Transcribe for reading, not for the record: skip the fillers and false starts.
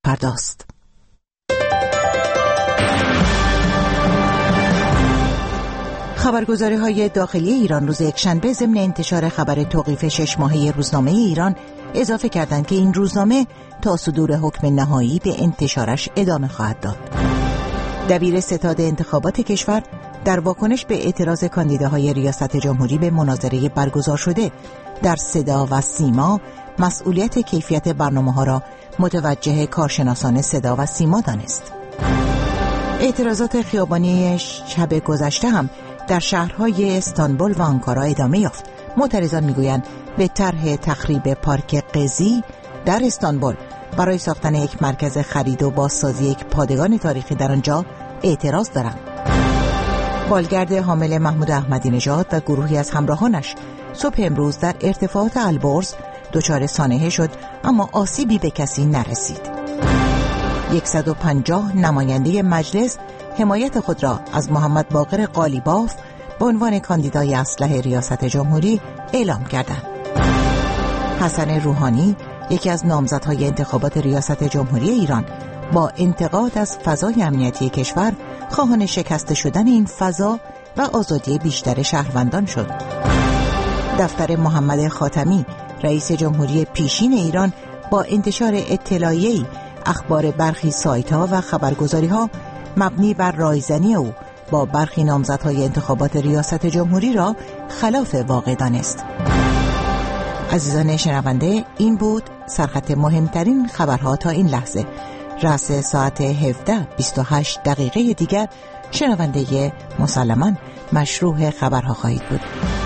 پرداست. خبرگزاری‌های داخلی ایران روز یکشنبه ضمن انتشار خبر توقیف 6 ماهه روزنامه ایران اضافه کردند که این روزنامه تا صدور حکم نهایی به انتشارش ادامه خواهد داد. دبیر ستاد انتخابات کشور در واکنش به اعتراض کاندیداهای ریاست جمهوری به مناظره برگزار شده در صدا و سیما مسئولیت کیفیت برنامه‌ها را متوجه کارشناسان صدا و سیما دانست. اعتراضات خیابانی شب گذشته هم در شهرهای استانبول و آنکارا ادامه یافت. معترضان میگویند به طرح تخریب پارک قزی در استانبول برای ساختن یک مرکز خرید و بازسازی یک پادگان تاریخی در آنجا اعتراض دارند. بالگرد حامل محمود احمدی نژاد و گروهی از همراهانش صبح امروز در ارتفاعات البرز دچار سانحه شد، اما آسیبی به کسی نرسید. 150 نماینده مجلس حمایت خود را از محمد باقر قالیباف به عنوان کاندیدای اسلح ریاست جمهوری اعلام کردند. حسن روحانی، یکی از نامزدهای انتخابات ریاست جمهوری ایران، با انتقاد از فضای امنیتی کشور خواهان شکسته شدن این فضا و آزادی بیشتر شهروندان شد. دفتر محمد خاتمی، رئیس جمهوری پیشین ایران، با انتشار اطلاعیه‌ای اخبار برخی سایت‌ها و خبرگزاری‌ها مبنی بر رایزنی او با برخی نامزدهای انتخابات ریاست جمهوری را خلاف واقع دانست. عزیزان شنونده، این بود سرخط مهمترین خبرها تا این لحظه. رأس ساعت 17:28 دقیقه دیگر شنونده مسلماً مشروع خبرها خواهید بود.